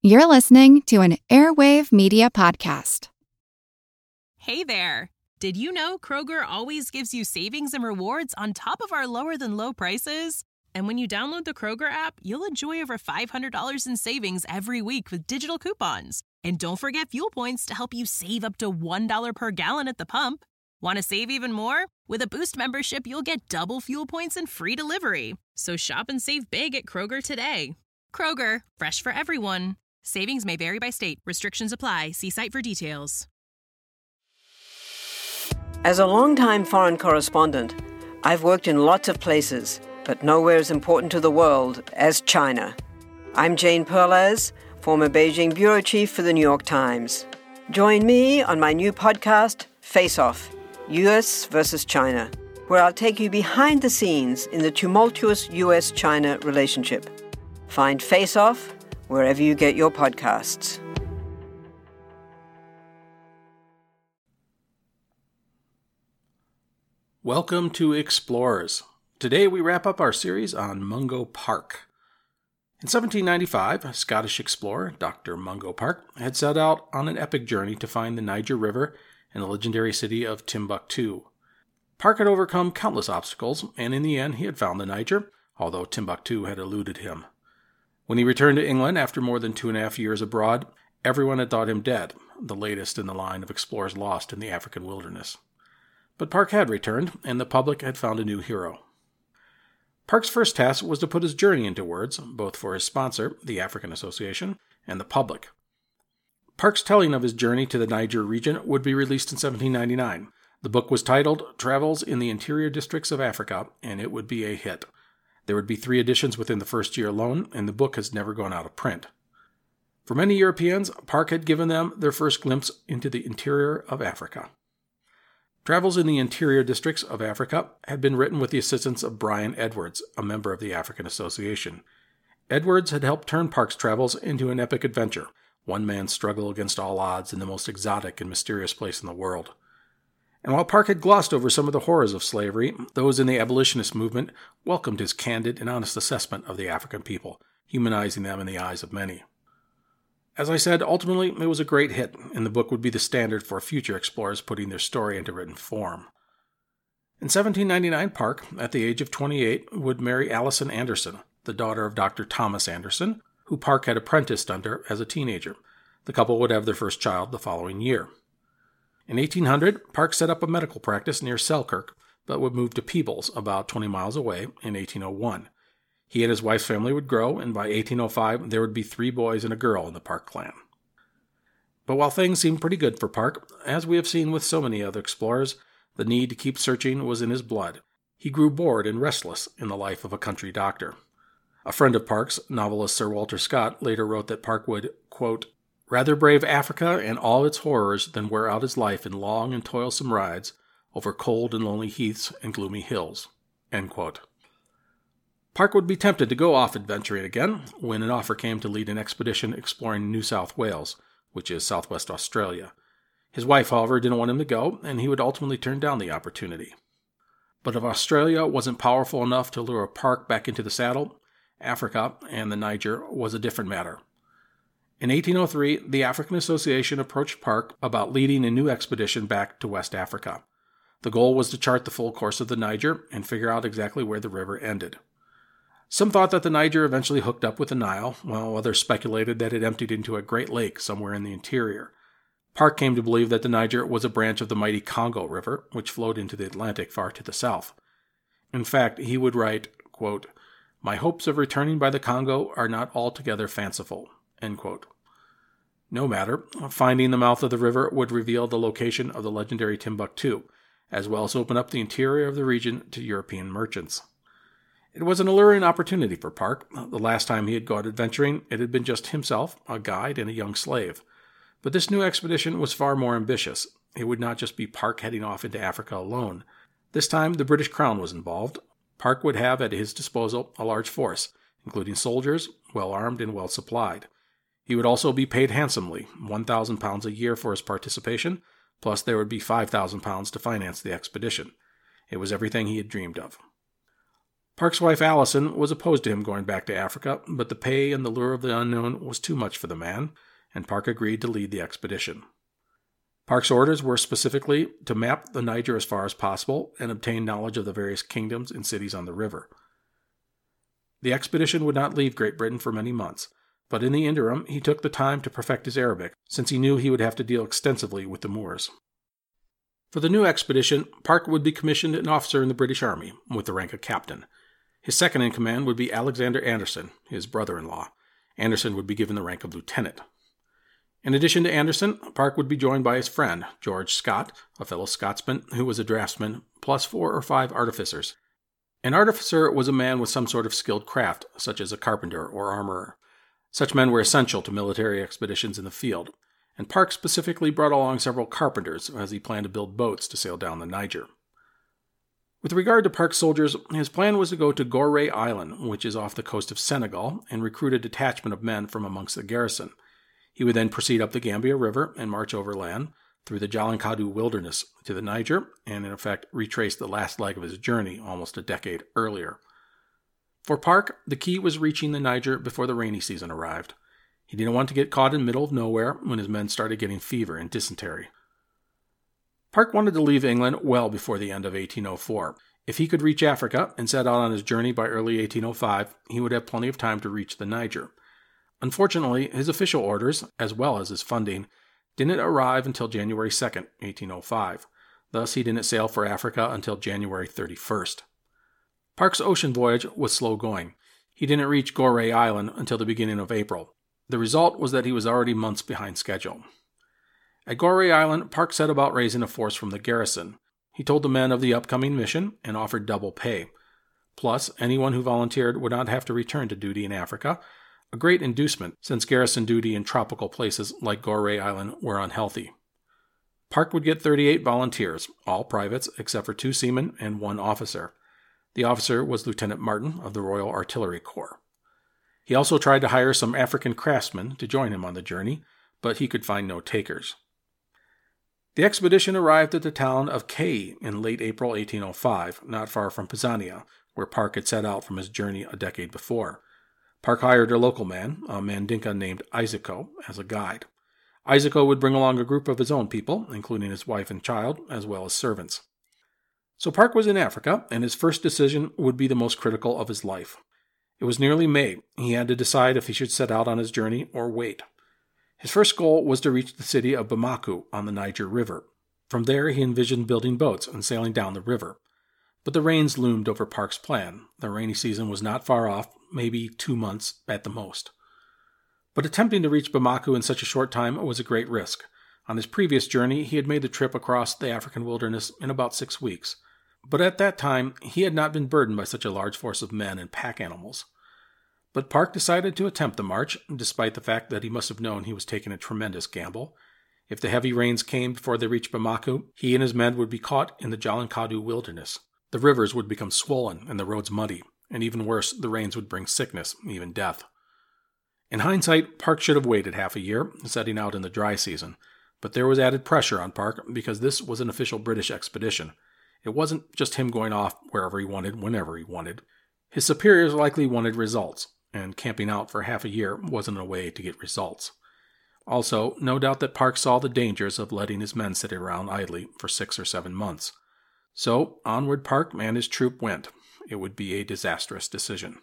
You're listening to an Airwave Media Podcast. Hey there! Did you know Kroger always gives you savings and rewards on top of our lower-than-low prices? And when you download the Kroger app, you'll enjoy over $500 in savings every week with digital coupons. And don't forget fuel points to help you save up to $1 per gallon at the pump. Want to save even more? With a Boost membership, you'll get double fuel points and free delivery. So shop and save big at Kroger today. Kroger, fresh for everyone. Savings may vary by state. Restrictions apply. See site for details. As a longtime foreign correspondent, I've worked in lots of places, but nowhere as important to the world as China. I'm Jane Perlez, former Beijing bureau chief for the New York Times. Join me on my new podcast, Face Off, U.S. versus China, where I'll take you behind the scenes in the tumultuous U.S.-China relationship. Find Face Off wherever you get your podcasts. Welcome to Explorers. Today we wrap up our series on Mungo Park. In 1795, a Scottish explorer, Dr. Mungo Park, had set out on an epic journey to find the Niger River and the legendary city of Timbuktu. Park had overcome countless obstacles, and in the end he had found the Niger, although Timbuktu had eluded him. When he returned to England after more than 2.5 years abroad, everyone had thought him dead, the latest in the line of explorers lost in the African wilderness. But Park had returned, and the public had found a new hero. Park's first task was to put his journey into words, both for his sponsor, the African Association, and the public. Park's telling of his journey to the Niger region would be released in 1799. The book was titled Travels in the Interior Districts of Africa, and it would be a hit. There would be 3 editions within the first year alone, and the book has never gone out of print. For many Europeans, Park had given them their first glimpse into the interior of Africa. Travels in the Interior Districts of Africa had been written with the assistance of Brian Edwards, a member of the African Association. Edwards had helped turn Park's travels into an epic adventure, one man's struggle against all odds in the most exotic and mysterious place in the world. And while Park had glossed over some of the horrors of slavery, those in the abolitionist movement welcomed his candid and honest assessment of the African people, humanizing them in the eyes of many. As I said, ultimately it was a great hit, and the book would be the standard for future explorers putting their story into written form. In 1799, Park, at the age of 28, would marry Allison Anderson, the daughter of Dr. Thomas Anderson, who Park had apprenticed under as a teenager. The couple would have their first child the following year. In 1800, Park set up a medical practice near Selkirk, but would move to Peebles, about 20 miles away, in 1801. He and his wife's family would grow, and by 1805, there would be 3 boys and a girl in the Park clan. But while things seemed pretty good for Park, as we have seen with so many other explorers, the need to keep searching was in his blood. He grew bored and restless in the life of a country doctor. A friend of Park's, novelist Sir Walter Scott, later wrote that Park would, quote, rather brave Africa and all its horrors than wear out his life in long and toilsome rides over cold and lonely heaths and gloomy hills. End quote. Park would be tempted to go off adventuring again when an offer came to lead an expedition exploring New South Wales, which is southwest Australia. His wife, however, didn't want him to go, and he would ultimately turn down the opportunity. But if Australia wasn't powerful enough to lure Park back into the saddle, Africa and the Niger was a different matter. In 1803, the African Association approached Park about leading a new expedition back to West Africa. The goal was to chart the full course of the Niger and figure out exactly where the river ended. Some thought that the Niger eventually hooked up with the Nile, while others speculated that it emptied into a great lake somewhere in the interior. Park came to believe that the Niger was a branch of the mighty Congo River, which flowed into the Atlantic far to the south. In fact, he would write, quote, my hopes of returning by the Congo are not altogether fanciful, end quote. No matter, finding the mouth of the river would reveal the location of the legendary Timbuktu, as well as open up the interior of the region to European merchants. It was an alluring opportunity for Park. The last time he had gone adventuring, it had been just himself, a guide, and a young slave. But this new expedition was far more ambitious. It would not just be Park heading off into Africa alone. This time, the British Crown was involved. Park would have at his disposal a large force, including soldiers, well-armed and well-supplied. He would also be paid handsomely, £1,000 a year for his participation, plus there would be £5,000 to finance the expedition. It was everything he had dreamed of. Park's wife Allison was opposed to him going back to Africa, but the pay and the lure of the unknown was too much for the man, and Park agreed to lead the expedition. Park's orders were specifically to map the Niger as far as possible and obtain knowledge of the various kingdoms and cities on the river. The expedition would not leave Great Britain for many months, but in the interim he took the time to perfect his Arabic, since he knew he would have to deal extensively with the Moors. For the new expedition, Park would be commissioned an officer in the British Army, with the rank of captain. His second in command would be Alexander Anderson, his brother-in-law. Anderson would be given the rank of lieutenant. In addition to Anderson, Park would be joined by his friend, George Scott, a fellow Scotsman who was a draftsman, plus 4 or 5 artificers. An artificer was a man with some sort of skilled craft, such as a carpenter or armorer. Such men were essential to military expeditions in the field, and Park specifically brought along several carpenters as he planned to build boats to sail down the Niger. With regard to Park's soldiers, his plan was to go to Gorée Island, which is off the coast of Senegal, and recruit a detachment of men from amongst the garrison. He would then proceed up the Gambia River and march overland through the Jalankadu wilderness to the Niger, and in effect retrace the last leg of his journey almost a decade earlier. For Park, the key was reaching the Niger before the rainy season arrived. He didn't want to get caught in the middle of nowhere when his men started getting fever and dysentery. Park wanted to leave England well before the end of 1804. If he could reach Africa and set out on his journey by early 1805, he would have plenty of time to reach the Niger. Unfortunately, his official orders, as well as his funding, didn't arrive until January 2, 1805. Thus, he didn't sail for Africa until January 31st. Park's ocean voyage was slow going. He didn't reach Gorée Island until the beginning of April. The result was that he was already months behind schedule. At Gorée Island, Park set about raising a force from the garrison. He told the men of the upcoming mission and offered double pay. Plus, anyone who volunteered would not have to return to duty in Africa, a great inducement since garrison duty in tropical places like Gorée Island were unhealthy. Park would get 38 volunteers, all privates except for 2 seamen and 1 officer. The officer was Lieutenant Martin of the Royal Artillery Corps. He also tried to hire some African craftsmen to join him on the journey, but he could find no takers. The expedition arrived at the town of Kei in late April 1805, not far from Pisania, where Park had set out from his journey a decade before. Park hired a local man, a Mandinka named Isako, as a guide. Isako would bring along a group of his own people, including his wife and child, as well as servants. So Park was in Africa, and his first decision would be the most critical of his life. It was nearly May. He had to decide if he should set out on his journey or wait. His first goal was to reach the city of Bamako on the Niger River. From there, he envisioned building boats and sailing down the river. But the rains loomed over Park's plan. The rainy season was not far off, maybe 2 months at the most. But attempting to reach Bamako in such a short time was a great risk. On his previous journey, he had made the trip across the African wilderness in about 6 weeks. But at that time, he had not been burdened by such a large force of men and pack animals. But Park decided to attempt the march, despite the fact that he must have known he was taking a tremendous gamble. If the heavy rains came before they reached Bamako, he and his men would be caught in the Jalankadu wilderness. The rivers would become swollen and the roads muddy, and even worse, the rains would bring sickness, even death. In hindsight, Park should have waited half a year, setting out in the dry season. But there was added pressure on Park because this was an official British expedition. It wasn't just him going off wherever he wanted, whenever he wanted. His superiors likely wanted results, and camping out for half a year wasn't a way to get results. Also, no doubt that Park saw the dangers of letting his men sit around idly for 6 or 7 months. So, onward Park and his troop went. It would be a disastrous decision.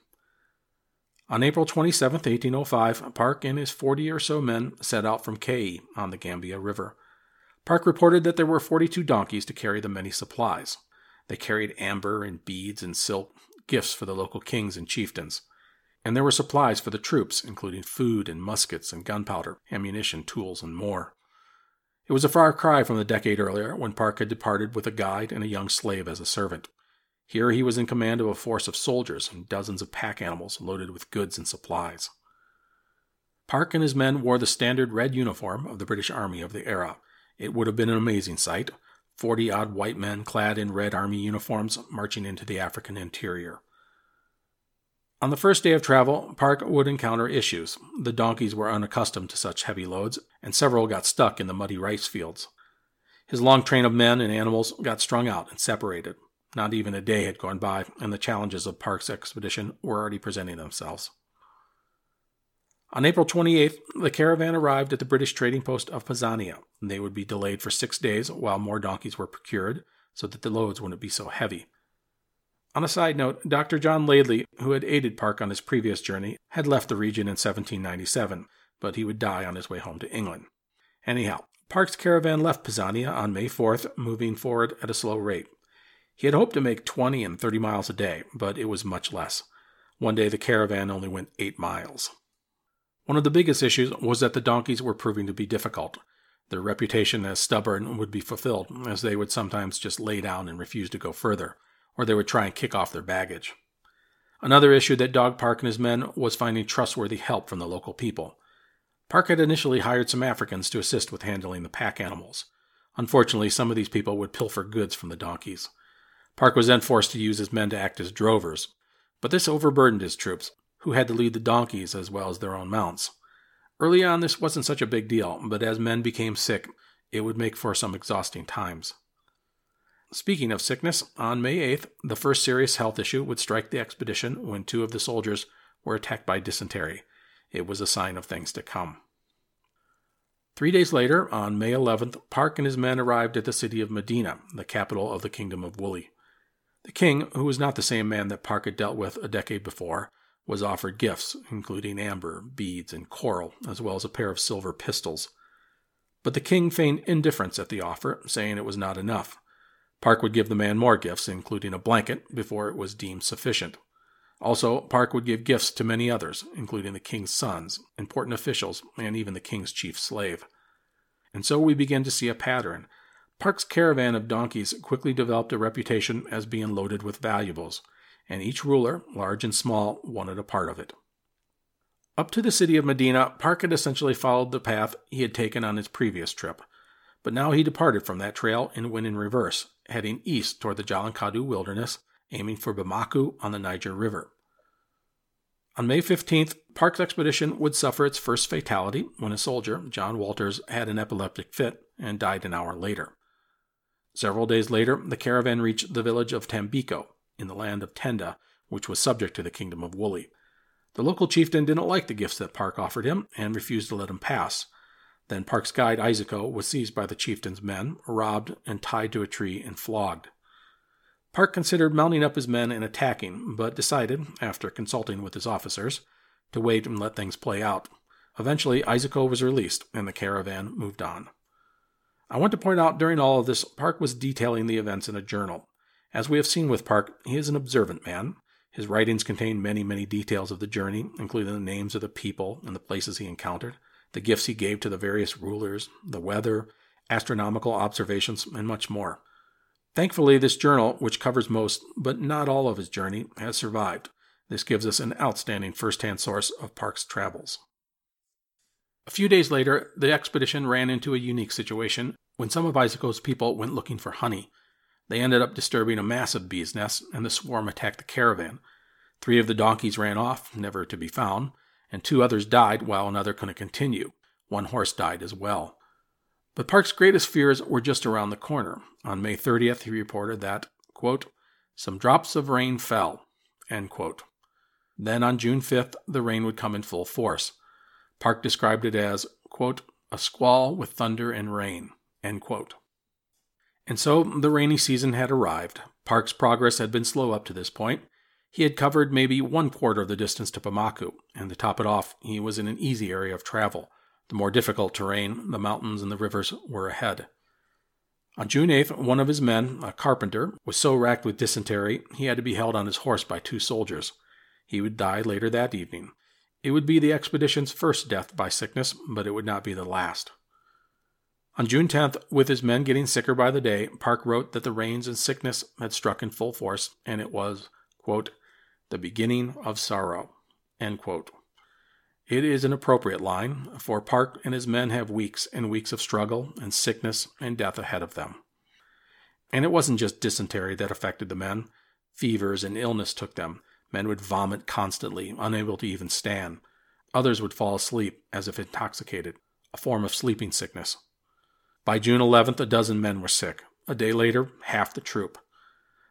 On April 27, 1805, Park and his 40 or so men set out from Kei on the Gambia River. Park reported that there were 42 donkeys to carry the many supplies. They carried amber and beads and silk, gifts for the local kings and chieftains. And there were supplies for the troops, including food and muskets and gunpowder, ammunition, tools, and more. It was a far cry from the decade earlier when Park had departed with a guide and a young slave as a servant. Here he was in command of a force of soldiers and dozens of pack animals loaded with goods and supplies. Park and his men wore the standard red uniform of the British Army of the era. It would have been an amazing sight, 40-odd white men clad in red army uniforms marching into the African interior. On the first day of travel, Park would encounter issues. The donkeys were unaccustomed to such heavy loads, and several got stuck in the muddy rice fields. His long train of men and animals got strung out and separated. Not even a day had gone by, and the challenges of Park's expedition were already presenting themselves. On April 28th, the caravan arrived at the British trading post of Pausania. They would be delayed for 6 days while more donkeys were procured, so that the loads wouldn't be so heavy. On a side note, Dr. John Laidley, who had aided Park on his previous journey, had left the region in 1797, but he would die on his way home to England. Anyhow, Park's caravan left Pausania on May 4th, moving forward at a slow rate. He had hoped to make 20 and 30 miles a day, but it was much less. One day the caravan only went 8 miles. One of the biggest issues was that the donkeys were proving to be difficult. Their reputation as stubborn would be fulfilled, as they would sometimes just lay down and refuse to go further, or they would try and kick off their baggage. Another issue that dogged Park and his men was finding trustworthy help from the local people. Park had initially hired some Africans to assist with handling the pack animals. Unfortunately, some of these people would pilfer goods from the donkeys. Park was then forced to use his men to act as drovers, but this overburdened his troops, who had to lead the donkeys as well as their own mounts. Early on, this wasn't such a big deal, but as men became sick, it would make for some exhausting times. Speaking of sickness, on May 8th, the first serious health issue would strike the expedition when 2 of the soldiers were attacked by dysentery. It was a sign of things to come. 3 days later, on May 11th, Park and his men arrived at the city of Medina, the capital of the Kingdom of Woolley. The king, who was not the same man that Park had dealt with a decade before, was offered gifts, including amber, beads, and coral, as well as a pair of silver pistols. But the king feigned indifference at the offer, saying it was not enough. Park would give the man more gifts, including a blanket, before it was deemed sufficient. Also, Park would give gifts to many others, including the king's sons, important officials, and even the king's chief slave. And so we begin to see a pattern. Park's caravan of donkeys quickly developed a reputation as being loaded with valuables, and each ruler, large and small, wanted a part of it. Up to the city of Medina, Park had essentially followed the path he had taken on his previous trip, but now he departed from that trail and went in reverse, heading east toward the Jalankadu wilderness, aiming for Bamako on the Niger River. On May 15th, Park's expedition would suffer its first fatality when a soldier, John Walters, had an epileptic fit and died an hour later. Several days later, the caravan reached the village of Tambiko, in the land of Tenda, which was subject to the Kingdom of Woolley. The local chieftain didn't like the gifts that Park offered him and refused to let him pass. Then Park's guide, Isako, was seized by the chieftain's men, robbed, and tied to a tree and flogged. Park considered mounting up his men and attacking, but decided, after consulting with his officers, to wait and let things play out. Eventually, Isako was released, and the caravan moved on. I want to point out during all of this, Park was detailing the events in a journal. As we have seen with Park, he is an observant man. His writings contain many, many details of the journey, including the names of the people and the places he encountered, the gifts he gave to the various rulers, the weather, astronomical observations, and much more. Thankfully, this journal, which covers most, but not all of his journey, has survived. This gives us an outstanding first-hand source of Park's travels. A few days later, the expedition ran into a unique situation when some of Isako's people went looking for honey. They ended up disturbing a massive bee's nest, and the swarm attacked the caravan. 3 of the donkeys ran off, never to be found, and 2 others died while another couldn't continue. 1 horse died as well. But Park's greatest fears were just around the corner. On May 30th, he reported that, quote, "Some drops of rain fell," end quote. Then on June 5th, the rain would come in full force. Park described it as, quote, "a squall with thunder and rain," end quote. And so the rainy season had arrived. Park's progress had been slow up to this point. He had covered maybe 1/4 of the distance to Bamako, and to top it off, he was in an easy area of travel. The more difficult terrain, the mountains and the rivers, were ahead. On June 8th, one of his men, a carpenter, was so racked with dysentery he had to be held on his horse by 2 soldiers. He would die later that evening. It would be the expedition's first death by sickness, but it would not be the last. On June 10th, with his men getting sicker by the day, Park wrote that the rains and sickness had struck in full force, and it was, quote, "the beginning of sorrow," end quote. It is an appropriate line, for Park and his men have weeks and weeks of struggle and sickness and death ahead of them. And it wasn't just dysentery that affected the men. Fevers and illness took them. Men would vomit constantly, unable to even stand. Others would fall asleep as if intoxicated, a form of sleeping sickness. By June 11th, a dozen men were sick. A day later, half the troop.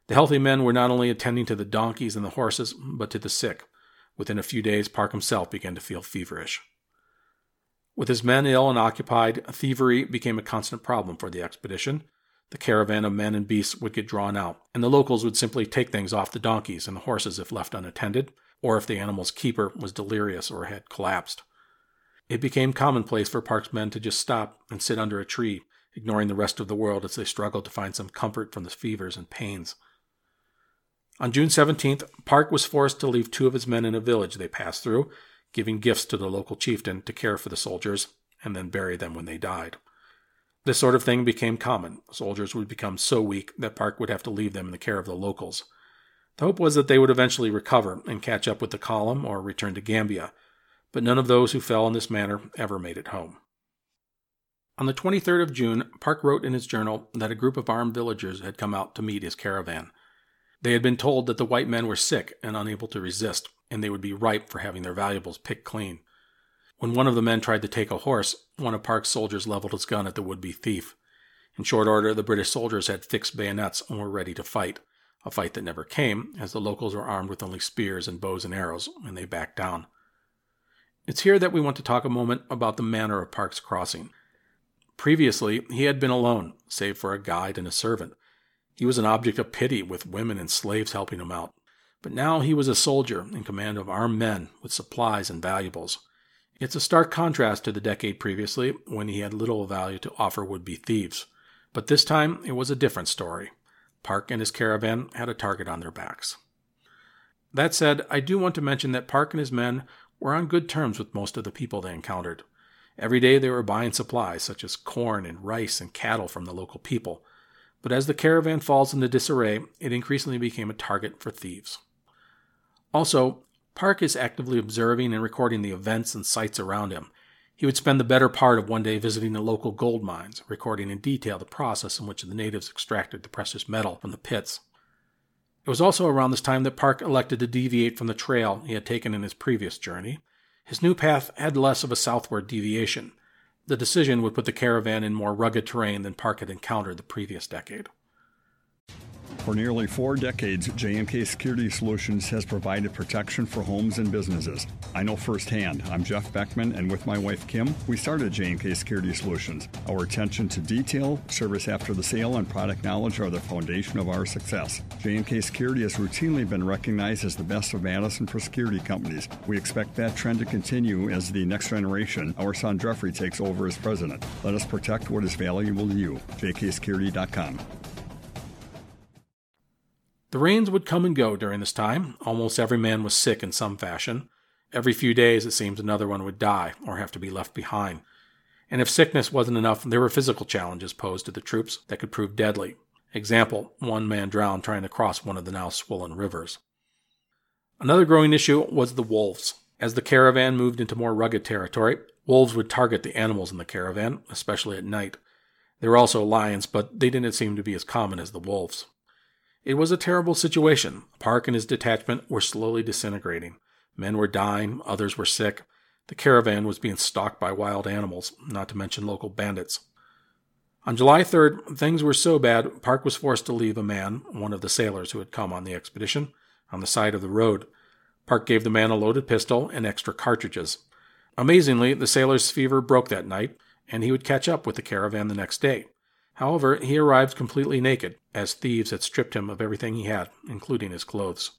The healthy men were not only attending to the donkeys and the horses, but to the sick. Within a few days, Park himself began to feel feverish. With his men ill and occupied, thievery became a constant problem for the expedition. The caravan of men and beasts would get drawn out, and the locals would simply take things off the donkeys and the horses if left unattended, or if the animal's keeper was delirious or had collapsed. It became commonplace for Park's men to just stop and sit under a tree, ignoring the rest of the world as they struggled to find some comfort from the fevers and pains. On June 17th, Park was forced to leave 2 of his men in a village they passed through, giving gifts to the local chieftain to care for the soldiers and then bury them when they died. This sort of thing became common. Soldiers would become so weak that Park would have to leave them in the care of the locals. The hope was that they would eventually recover and catch up with the column or return to Gambia, but none of those who fell in this manner ever made it home. On the 23rd of June, Park wrote in his journal that a group of armed villagers had come out to meet his caravan. They had been told that the white men were sick and unable to resist, and they would be ripe for having their valuables picked clean. When one of the men tried to take a horse, one of Park's soldiers leveled his gun at the would-be thief. In short order, the British soldiers had fixed bayonets and were ready to fight, a fight that never came, as the locals were armed with only spears and bows and arrows, and they backed down. It's here that we want to talk a moment about the manner of Park's crossing. Previously, he had been alone, save for a guide and a servant. He was an object of pity, with women and slaves helping him out. But now he was a soldier in command of armed men with supplies and valuables. It's a stark contrast to the decade previously, when he had little value to offer would-be thieves. But this time, it was a different story. Park and his caravan had a target on their backs. That said, I do want to mention that Park and his men were on good terms with most of the people they encountered. Every day they were buying supplies, such as corn and rice and cattle from the local people. But as the caravan falls into disarray, it increasingly became a target for thieves. Also, Park is actively observing and recording the events and sights around him. He would spend the better part of one day visiting the local gold mines, recording in detail the process in which the natives extracted the precious metal from the pits. It was also around this time that Park elected to deviate from the trail he had taken in his previous journey. His new path had less of a southward deviation. The decision would put the caravan in more rugged terrain than Park had encountered the previous decade. For nearly 4 decades, J&K Security Solutions has provided protection for homes and businesses. I know firsthand. I'm Jeff Beckman, and with my wife Kim, we started J&K Security Solutions. Our attention to detail, service after the sale, and product knowledge are the foundation of our success. J&K Security has routinely been recognized as the best of Madison for security companies. We expect that trend to continue as the next generation, our son Jeffrey, takes over as president. Let us protect what is valuable to you. jksecurity.com. The rains would come and go during this time. Almost every man was sick in some fashion. Every few days, it seems another one would die or have to be left behind. And if sickness wasn't enough, there were physical challenges posed to the troops that could prove deadly. Example, one man drowned trying to cross one of the now swollen rivers. Another growing issue was the wolves. As the caravan moved into more rugged territory, wolves would target the animals in the caravan, especially at night. There were also lions, but they didn't seem to be as common as the wolves. It was a terrible situation. Park and his detachment were slowly disintegrating. Men were dying, others were sick. The caravan was being stalked by wild animals, not to mention local bandits. On July 3rd, things were so bad, Park was forced to leave a man, one of the sailors who had come on the expedition, on the side of the road. Park gave the man a loaded pistol and extra cartridges. Amazingly, the sailor's fever broke that night, and he would catch up with the caravan the next day. However, he arrived completely naked, as thieves had stripped him of everything he had, including his clothes.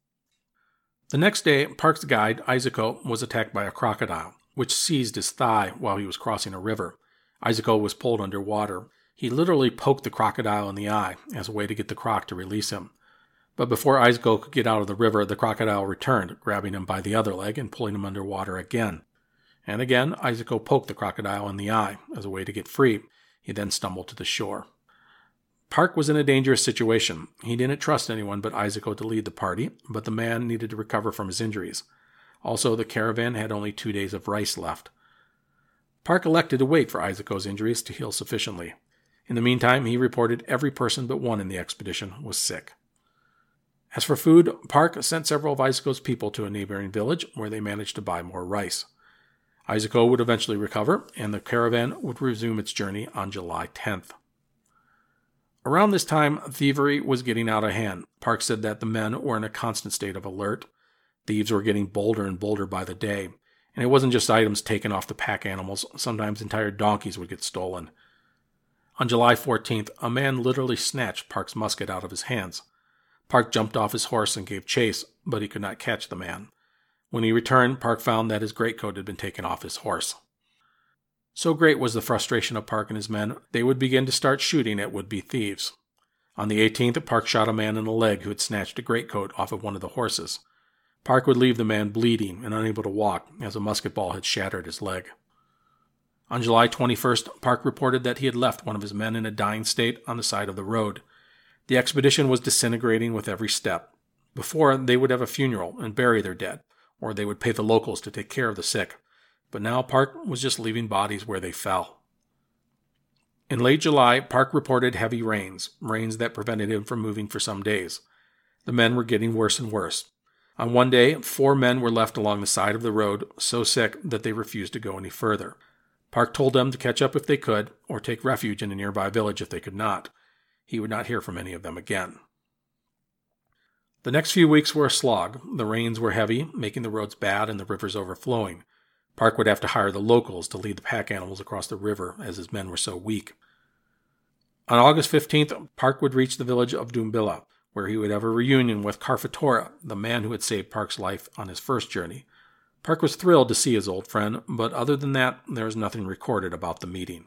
The next day, Park's guide, Isako, was attacked by a crocodile, which seized his thigh while he was crossing a river. Isako was pulled underwater. He literally poked the crocodile in the eye as a way to get the croc to release him. But before Isako could get out of the river, the crocodile returned, grabbing him by the other leg and pulling him underwater again. And again, Isako poked the crocodile in the eye as a way to get free. He then stumbled to the shore. Park was in a dangerous situation. He didn't trust anyone but Isako to lead the party, but the man needed to recover from his injuries. Also, the caravan had only 2 days of rice left. Park elected to wait for Isako's injuries to heal sufficiently. In the meantime, he reported every person but one in the expedition was sick. As for food, Park sent several of Isako's people to a neighboring village where they managed to buy more rice. Isako would eventually recover, and the caravan would resume its journey on July 10th. Around this time, thievery was getting out of hand. Park said that the men were in a constant state of alert. Thieves were getting bolder and bolder by the day. And it wasn't just items taken off the pack animals. Sometimes entire donkeys would get stolen. On July 14th, a man literally snatched Park's musket out of his hands. Park jumped off his horse and gave chase, but he could not catch the man. When he returned, Park found that his greatcoat had been taken off his horse. So great was the frustration of Park and his men, they would begin to start shooting at would-be thieves. On the 18th, Park shot a man in the leg who had snatched a greatcoat off of one of the horses. Park would leave the man bleeding and unable to walk, as a musket ball had shattered his leg. On July 21st, Park reported that he had left one of his men in a dying state on the side of the road. The expedition was disintegrating with every step. Before, they would have a funeral and bury their dead, or they would pay the locals to take care of the sick. But now Park was just leaving bodies where they fell. In late July, Park reported heavy rains that prevented him from moving for some days. The men were getting worse and worse. On one day, 4 men were left along the side of the road, so sick that they refused to go any further. Park told them to catch up if they could, or take refuge in a nearby village if they could not. He would not hear from any of them again. The next few weeks were a slog. The rains were heavy, making the roads bad and the rivers overflowing. Park would have to hire the locals to lead the pack animals across the river, as his men were so weak. On August 15th, Park would reach the village of Dumbilla, where he would have a reunion with Karfatora, the man who had saved Park's life on his first journey. Park was thrilled to see his old friend, but other than that, there was nothing recorded about the meeting.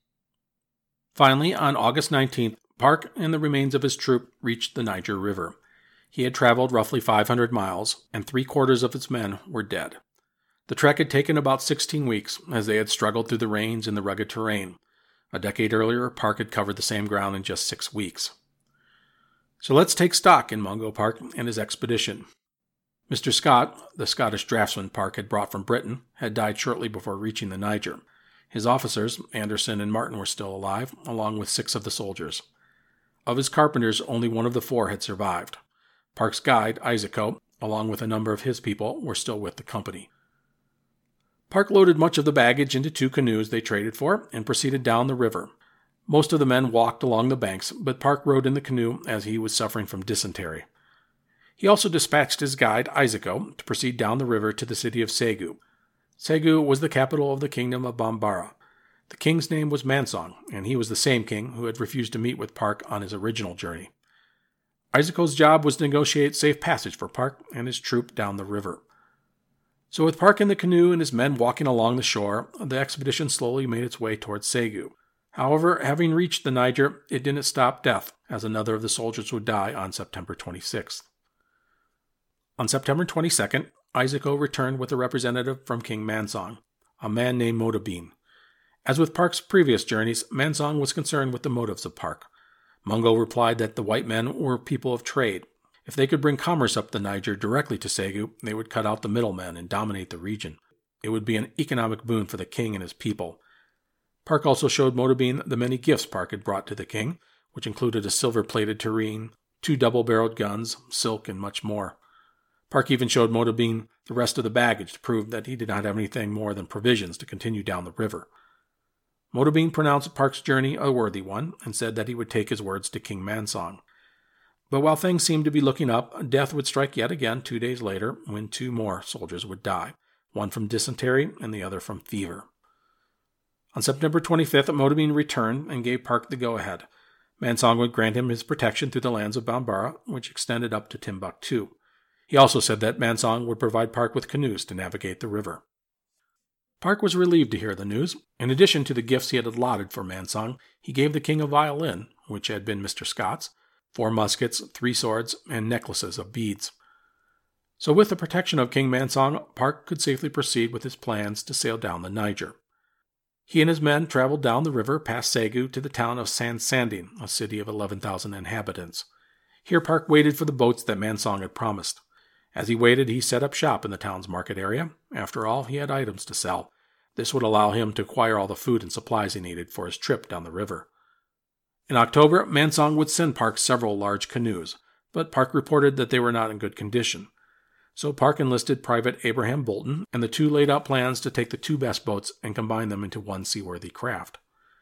Finally, on August 19th, Park and the remains of his troop reached the Niger River. He had traveled roughly 500 miles, and 3/4 of his men were dead. The trek had taken about 16 weeks, as they had struggled through the rains and the rugged terrain. A decade earlier, Park had covered the same ground in just 6 weeks. So let's take stock in Mungo Park and his expedition. Mr. Scott, the Scottish draftsman Park had brought from Britain, had died shortly before reaching the Niger. His officers, Anderson and Martin, were still alive, along with 6 of the soldiers. Of his carpenters, only 1 of the 4 had survived. Park's guide, Isaaco, along with a number of his people, were still with the company. Park loaded much of the baggage into 2 canoes they traded for and proceeded down the river. Most of the men walked along the banks, but Park rode in the canoe as he was suffering from dysentery. He also dispatched his guide, Isaaco, to proceed down the river to the city of Segu. Segu was the capital of the kingdom of Bambara. The king's name was Mansong, and he was the same king who had refused to meet with Park on his original journey. Isaaco's job was to negotiate safe passage for Park and his troop down the river. So with Park in the canoe and his men walking along the shore, the expedition slowly made its way towards Segu. However, having reached the Niger, it didn't stop death, as another of the soldiers would die on September 26th. On September 22nd, Isaaco returned with a representative from King Mansong, a man named Modabin. As with Park's previous journeys, Mansong was concerned with the motives of Park. Mungo replied that the white men were people of trade. If they could bring commerce up the Niger directly to Segu, they would cut out the middlemen and dominate the region. It would be an economic boon for the king and his people. Park also showed Modabin the many gifts Park had brought to the king, which included a silver-plated tureen, 2 double-barreled guns, silk, and much more. Park even showed Modabin the rest of the baggage to prove that he did not have anything more than provisions to continue down the river. Modabin pronounced Park's journey a worthy one and said that he would take his words to King Mansong. But while things seemed to be looking up, death would strike yet again 2 days later when 2 more soldiers would die, one from dysentery and the other from fever. On September 25th, Modabin returned and gave Park the go-ahead. Mansong would grant him his protection through the lands of Bambara, which extended up to Timbuktu. He also said that Mansong would provide Park with canoes to navigate the river. Park was relieved to hear the news. In addition to the gifts he had allotted for Mansong, he gave the king a violin, which had been Mr. Scott's, 4 muskets, 3 swords, and necklaces of beads. So with the protection of King Mansong, Park could safely proceed with his plans to sail down the Niger. He and his men traveled down the river past Segu to the town of Sansanding, a city of 11,000 inhabitants. Here Park waited for the boats that Mansong had promised. As he waited, he set up shop in the town's market area. After all, he had items to sell. This would allow him to acquire all the food and supplies he needed for his trip down the river. In October, Mansong would send Park several large canoes, but Park reported that they were not in good condition. So Park enlisted Private Abraham Bolton, and the 2 laid out plans to take the 2 best boats and combine them into one seaworthy craft.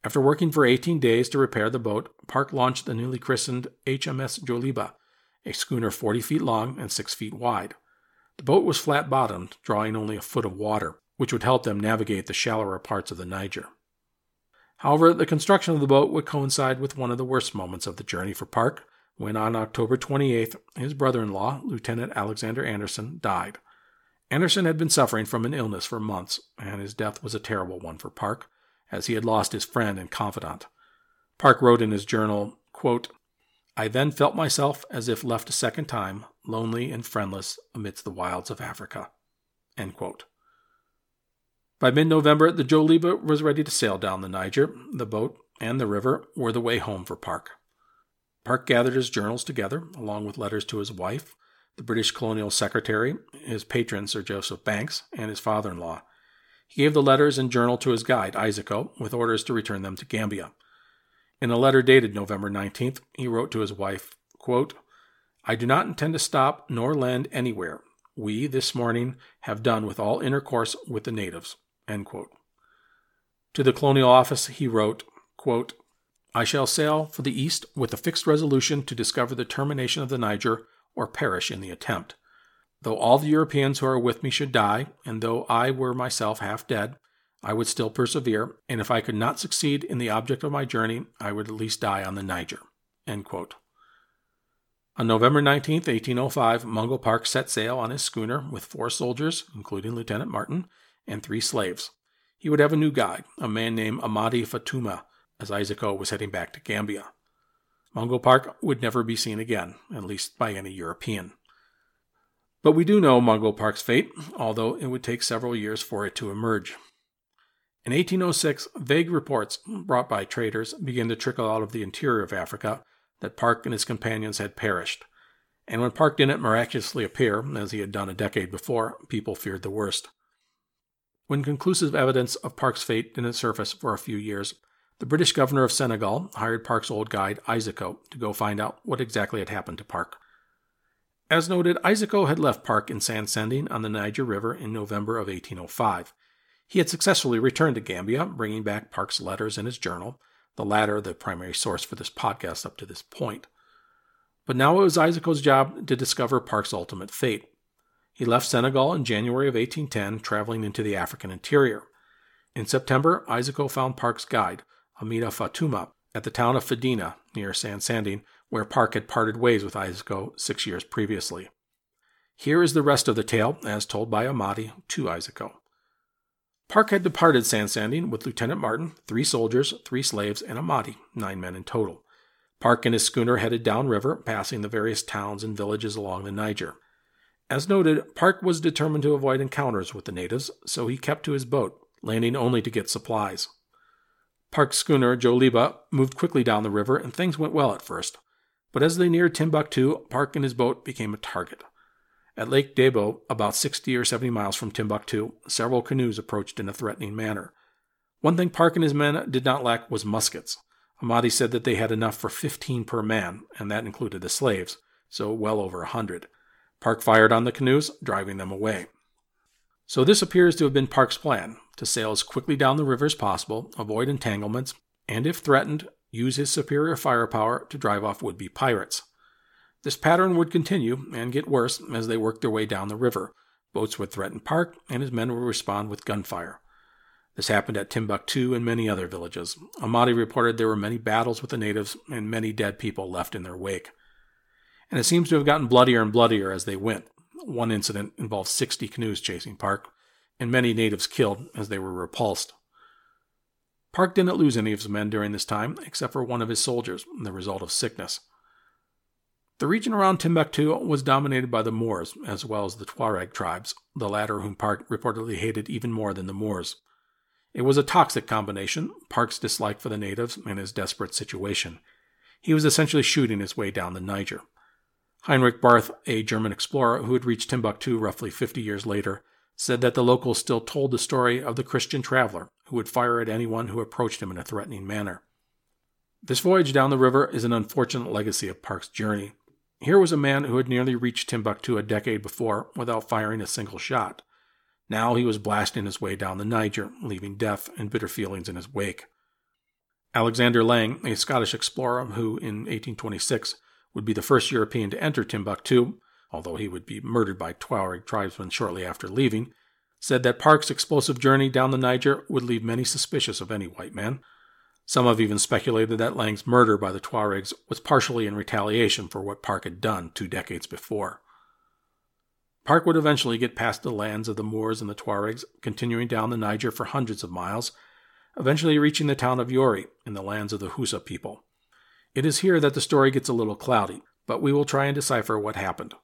After working for 18 days to repair the boat, Park launched the newly christened HMS Joliba, a schooner 40 feet long and 6 feet wide. The boat was flat-bottomed, drawing only a foot of water, which would help them navigate the shallower parts of the Niger. However, the construction of the boat would coincide with one of the worst moments of the journey for Park, when on October 28th, his brother-in-law, Lieutenant Alexander Anderson, died. Anderson had been suffering from an illness for months, and his death was a terrible one for Park, as he had lost his friend and confidant. Park wrote in his journal, quote, "I then felt myself as if left a second time, lonely and friendless amidst the wilds of Africa." End quote. By mid-November, the Joliba was ready to sail down the Niger. The boat and the river were the way home for Park. Park gathered his journals together, along with letters to his wife, the British colonial secretary, his patron Sir Joseph Banks, and his father-in-law. He gave the letters and journal to his guide, Isaako, with orders to return them to Gambia. In a letter dated November 19th, he wrote to his wife, quote, "I do not intend to stop nor land anywhere. We, this morning, have done with all intercourse with the natives." End quote. To the Colonial Office, he wrote, quote, "I shall sail for the East with a fixed resolution to discover the termination of the Niger or perish in the attempt. Though all the Europeans who are with me should die, and though I were myself half dead, I would still persevere, and if I could not succeed in the object of my journey, I would at least die on the Niger." End quote. On November 19, 1805, Mungo Park set sail on his schooner with 4 soldiers, including Lieutenant Martin, and 3 slaves. He would have a new guide, a man named Amadi Fatuma, as Isaako was heading back to Gambia. Mungo Park would never be seen again, at least by any European. But we do know Mungo Park's fate, although it would take several years for it to emerge. In 1806, vague reports brought by traders began to trickle out of the interior of Africa that Park and his companions had perished. And when Park didn't miraculously appear, as he had done a decade before, people feared the worst. When conclusive evidence of Park's fate didn't surface for a few years, the British governor of Senegal hired Park's old guide, Isaako, to go find out what exactly had happened to Park. As noted, Isaako had left Park in Sansending on the Niger River in November of 1805. He had successfully returned to Gambia, bringing back Park's letters and his journal, the latter the primary source for this podcast up to this point. But now it was Isaaco's job to discover Park's ultimate fate. He left Senegal in January of 1810, traveling into the African interior. In September, Isaako found Park's guide, Amida Fatuma, at the town of Fedina, near Sansending, where Park had parted ways with Isaako 6 years previously. Here is the rest of the tale, as told by Amadi to Isaako. Park had departed Sansending with Lieutenant Martin, 3 soldiers, 3 slaves, and Amadi, 9 men in total. Park and his schooner headed downriver, passing the various towns and villages along the Niger. As noted, Park was determined to avoid encounters with the natives, so he kept to his boat, landing only to get supplies. Park's schooner, Joliba, moved quickly down the river, and things went well at first. But as they neared Timbuktu, Park and his boat became a target. At Lake Debo, about 60 or 70 miles from Timbuktu, several canoes approached in a threatening manner. One thing Park and his men did not lack was muskets. Amadi said that they had enough for 15 per man, and that included the slaves, so well over 100. Park fired on the canoes, driving them away. So this appears to have been Park's plan, to sail as quickly down the river as possible, avoid entanglements, and if threatened, use his superior firepower to drive off would-be pirates. This pattern would continue and get worse as they worked their way down the river. Boats would threaten Park, and his men would respond with gunfire. This happened at Timbuktu and many other villages. Amadi reported there were many battles with the natives and many dead people left in their wake. And it seems to have gotten bloodier and bloodier as they went. One incident involved 60 canoes chasing Park, and many natives killed as they were repulsed. Park didn't lose any of his men during this time, except for one of his soldiers, the result of sickness. The region around Timbuktu was dominated by the Moors, as well as the Tuareg tribes, the latter whom Park reportedly hated even more than the Moors. It was a toxic combination, Park's dislike for the natives and his desperate situation. He was essentially shooting his way down the Niger. Heinrich Barth, a German explorer who had reached Timbuktu roughly 50 years later, said that the locals still told the story of the Christian traveler who would fire at anyone who approached him in a threatening manner. This voyage down the river is an unfortunate legacy of Park's journey. Here was a man who had nearly reached Timbuktu a decade before without firing a single shot. Now he was blasting his way down the Niger, leaving death and bitter feelings in his wake. Alexander Lang, a Scottish explorer who, in 1826, would be the first European to enter Timbuktu, although he would be murdered by Tuareg tribesmen shortly after leaving, said that Park's explosive journey down the Niger would leave many suspicious of any white man. Some have even speculated that Lang's murder by the Tuaregs was partially in retaliation for what Park had done 2 decades before. Park would eventually get past the lands of the Moors and the Tuaregs, continuing down the Niger for hundreds of miles, eventually reaching the town of Yori in the lands of the Hausa people. It is here that the story gets a little cloudy, but we will try and decipher what happened.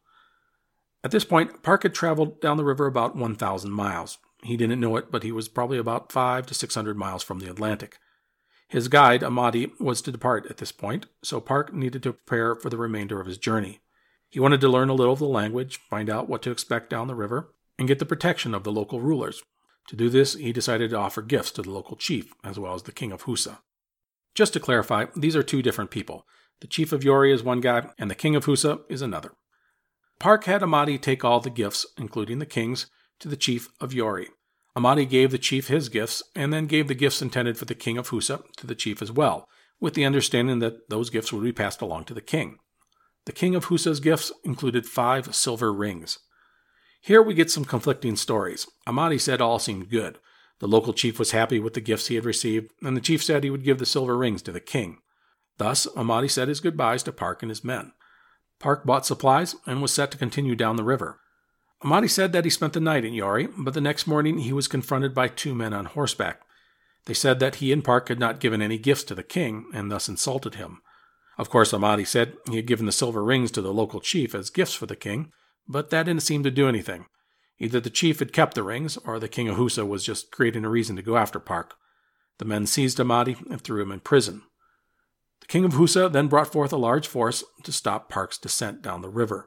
At this point, Park had traveled down the river about 1,000 miles. He didn't know it, but he was probably about 500 to 600 miles from the Atlantic. His guide, Amadi, was to depart at this point, so Park needed to prepare for the remainder of his journey. He wanted to learn a little of the language, find out what to expect down the river, and get the protection of the local rulers. To do this, he decided to offer gifts to the local chief, as well as the king of Hausa. Just to clarify, these are 2 different people. The chief of Yori is one guy, and the king of Hausa is another. Park had Amadi take all the gifts, including the king's, to the chief of Yori. Amadi gave the chief his gifts, and then gave the gifts intended for the king of Hausa to the chief as well, with the understanding that those gifts would be passed along to the king. The king of Hausa's gifts included 5 silver rings. Here we get some conflicting stories. Amadi said all seemed good. The local chief was happy with the gifts he had received, and the chief said he would give the silver rings to the king. Thus, Amadi said his goodbyes to Park and his men. Park bought supplies and was set to continue down the river. Amadi said that he spent the night in Yori, but the next morning he was confronted by 2 men on horseback. They said that he and Park had not given any gifts to the king, and thus insulted him. Of course, Amadi said he had given the silver rings to the local chief as gifts for the king, but that didn't seem to do anything. Either the chief had kept the rings, or the king of Hausa was just creating a reason to go after Park. The men seized Amadi and threw him in prison. The king of Hausa then brought forth a large force to stop Park's descent down the river.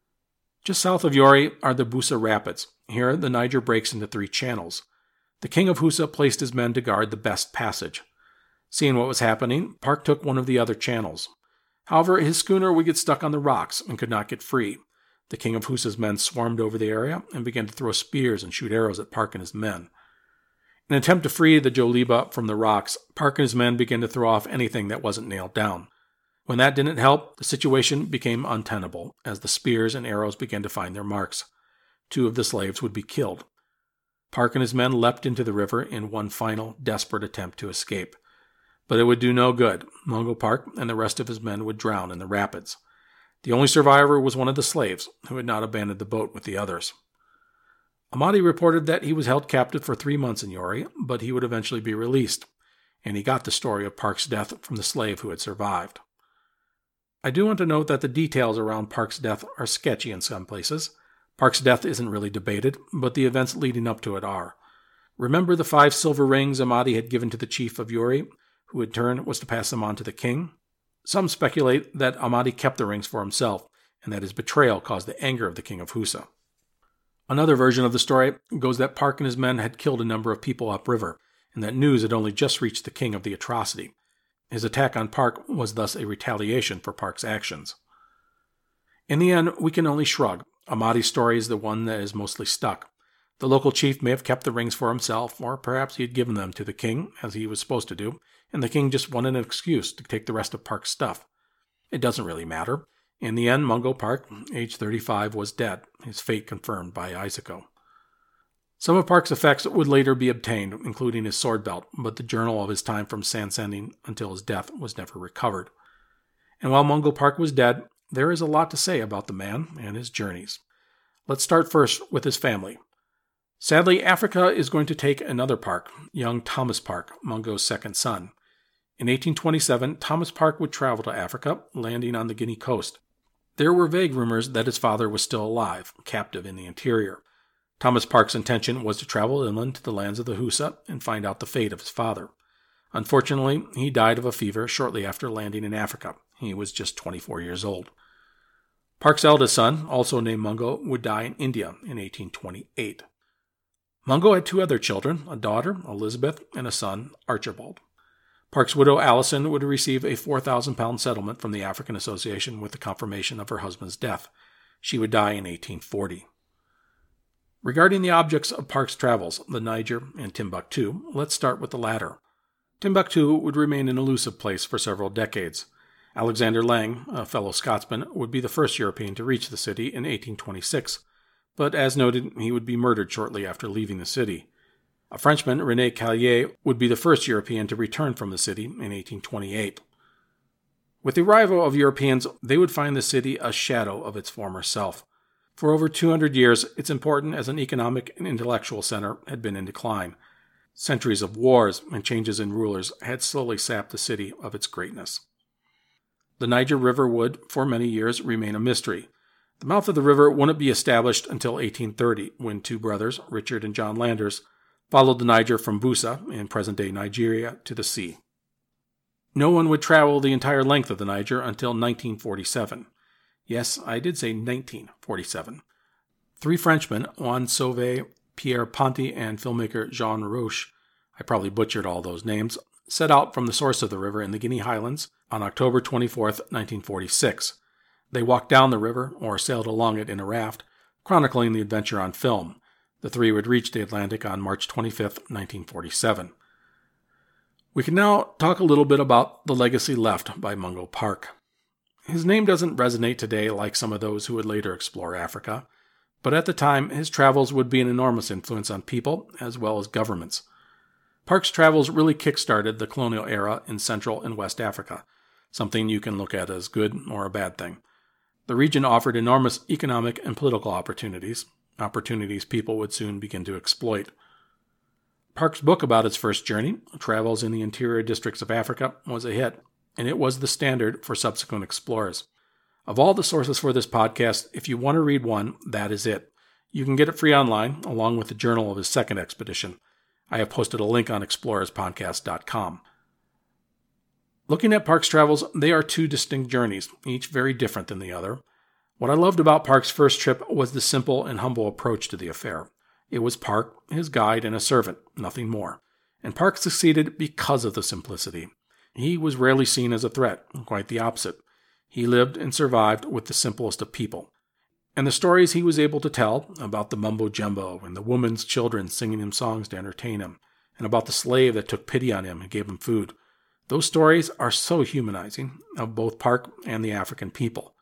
Just south of Yori are the Busa Rapids. Here, the Niger breaks into 3 channels. The king of Hausa placed his men to guard the best passage. Seeing what was happening, Park took one of the other channels. However, his schooner would get stuck on the rocks and could not get free. The king of Hausa's men swarmed over the area and began to throw spears and shoot arrows at Park and his men. In an attempt to free the Joliba from the rocks, Park and his men began to throw off anything that wasn't nailed down. When that didn't help, the situation became untenable, as the spears and arrows began to find their marks. 2 of the slaves would be killed. Park and his men leapt into the river in one final, desperate attempt to escape. But it would do no good. Mungo Park and the rest of his men would drown in the rapids. The only survivor was one of the slaves, who had not abandoned the boat with the others. Amadi reported that he was held captive for 3 months in Yori, but he would eventually be released, and he got the story of Park's death from the slave who had survived. I do want to note that the details around Park's death are sketchy in some places. Park's death isn't really debated, but the events leading up to it are. Remember the 5 silver rings Amadi had given to the chief of Yori, who in turn was to pass them on to the king? Some speculate that Amadi kept the rings for himself, and that his betrayal caused the anger of the king of Hausa. Another version of the story goes that Park and his men had killed a number of people upriver, and that news had only just reached the king of the atrocity. His attack on Park was thus a retaliation for Park's actions. In the end, we can only shrug. Amadi's story is the one that is mostly stuck. The local chief may have kept the rings for himself, or perhaps he had given them to the king, as he was supposed to do, and the king just wanted an excuse to take the rest of Park's stuff. It doesn't really matter. In the end, Mungo Park, age 35, was dead, his fate confirmed by Isako. Some of Park's effects would later be obtained, including his sword belt, but the journal of his time from Sansending until his death was never recovered. And while Mungo Park was dead, there is a lot to say about the man and his journeys. Let's start first with his family. Sadly, Africa is going to take another Park, young Thomas Park, Mungo's second son. In 1827, Thomas Park would travel to Africa, landing on the Guinea coast. There were vague rumors that his father was still alive, captive in the interior. Thomas Park's intention was to travel inland to the lands of the Hausa and find out the fate of his father. Unfortunately, he died of a fever shortly after landing in Africa. He was just 24 years old. Park's eldest son, also named Mungo, would die in India in 1828. Mungo had 2 other children, a daughter, Elizabeth, and a son, Archibald. Park's widow, Allison, would receive a 4,000-pound settlement from the African Association with the confirmation of her husband's death. She would die in 1840. Regarding the objects of Park's travels, the Niger and Timbuktu, let's start with the latter. Timbuktu would remain an elusive place for several decades. Alexander Lang, a fellow Scotsman, would be the first European to reach the city in 1826, but as noted, he would be murdered shortly after leaving the city. A Frenchman, René Callier, would be the first European to return from the city in 1828. With the arrival of Europeans, they would find the city a shadow of its former self. For over 200 years, its importance as an economic and intellectual center had been in decline. Centuries of wars and changes in rulers had slowly sapped the city of its greatness. The Niger River would, for many years, remain a mystery. The mouth of the river wouldn't be established until 1830, when two brothers, Richard and John Landers, followed the Niger from Busa, in present-day Nigeria, to the sea. No one would travel the entire length of the Niger until 1947. Yes, I did say 1947. Three Frenchmen, Juan Sauvé, Pierre Ponty, and filmmaker Jean Roche, I probably butchered all those names, set out from the source of the river in the Guinea Highlands on October 24, 1946. They walked down the river, or sailed along it in a raft, chronicling the adventure on film. The three would reach the Atlantic on March 25, 1947. We can now talk a little bit about the legacy left by Mungo Park. His name doesn't resonate today like some of those who would later explore Africa, but at the time his travels would be an enormous influence on people as well as governments. Park's travels really kick-started the colonial era in Central and West Africa, something you can look at as good or a bad thing. The region offered enormous economic and political opportunities people would soon begin to exploit. Park's book about his first journey, Travels in the Interior Districts of Africa, was a hit, and it was the standard for subsequent explorers. Of all the sources for this podcast, if you want to read one, that is it. You can get it free online, along with the journal of his second expedition. I have posted a link on explorerspodcast.com. Looking at Park's travels, they are two distinct journeys, each very different than the other. What I loved about Park's first trip was the simple and humble approach to the affair. It was Park, his guide, and a servant, nothing more. And Park succeeded because of the simplicity. He was rarely seen as a threat, quite the opposite. He lived and survived with the simplest of people. And the stories he was able to tell about the mumbo-jumbo and the woman's children singing him songs to entertain him, and about the slave that took pity on him and gave him food, those stories are so humanizing of both Park and the African people.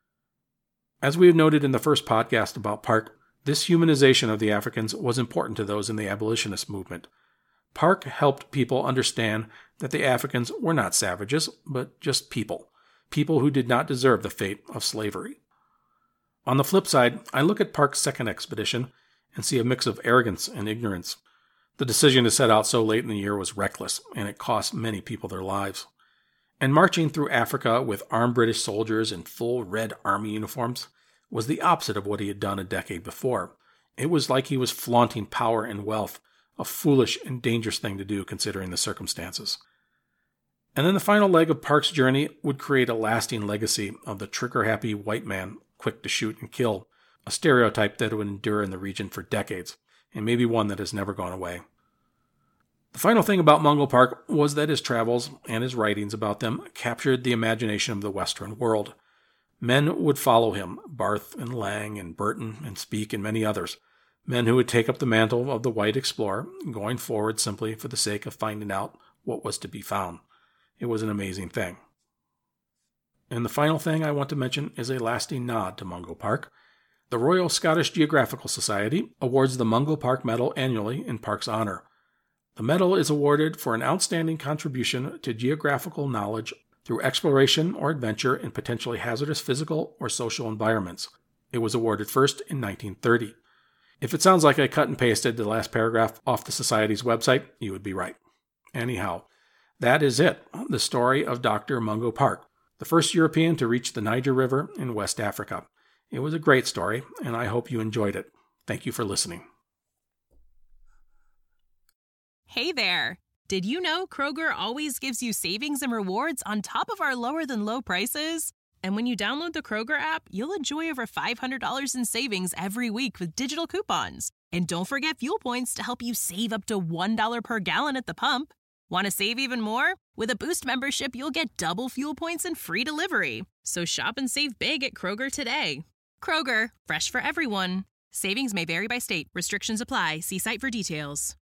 As we have noted in the first podcast about Park, this humanization of the Africans was important to those in the abolitionist movement. Park helped people understand that the Africans were not savages, but just people who did not deserve the fate of slavery. On the flip side, I look at Park's second expedition and see a mix of arrogance and ignorance. The decision to set out so late in the year was reckless, and it cost many people their lives. And marching through Africa with armed British soldiers in full Red Army uniforms was the opposite of what he had done a decade before. It was like he was flaunting power and wealth, a foolish and dangerous thing to do considering the circumstances. And then the final leg of Park's journey would create a lasting legacy of the trigger-happy white man, quick to shoot and kill, a stereotype that would endure in the region for decades, and maybe one that has never gone away. The final thing about Mungo Park was that his travels and his writings about them captured the imagination of the Western world. Men would follow him, Barth and Lang and Burton and Speke and many others, men who would take up the mantle of the white explorer, going forward simply for the sake of finding out what was to be found. It was an amazing thing. And the final thing I want to mention is a lasting nod to Mungo Park. The Royal Scottish Geographical Society awards the Mungo Park Medal annually in Park's honor. The medal is awarded for an outstanding contribution to geographical knowledge through exploration or adventure in potentially hazardous physical or social environments. It was awarded first in 1930. If it sounds like I cut and pasted the last paragraph off the Society's website, you would be right. Anyhow, that is it, the story of Dr. Mungo Park, the first European to reach the Niger River in West Africa. It was a great story, and I hope you enjoyed it. Thank you for listening. Hey there! Did you know Kroger always gives you savings and rewards on top of our lower-than-low prices? And when you download the Kroger app, you'll enjoy over $500 in savings every week with digital coupons. And don't forget fuel points to help you save up to $1 per gallon at the pump. Want to save even more? With a Boost membership, you'll get double fuel points and free delivery. So shop and save big at Kroger today. Kroger, fresh for everyone. Savings may vary by state. Restrictions apply. See site for details.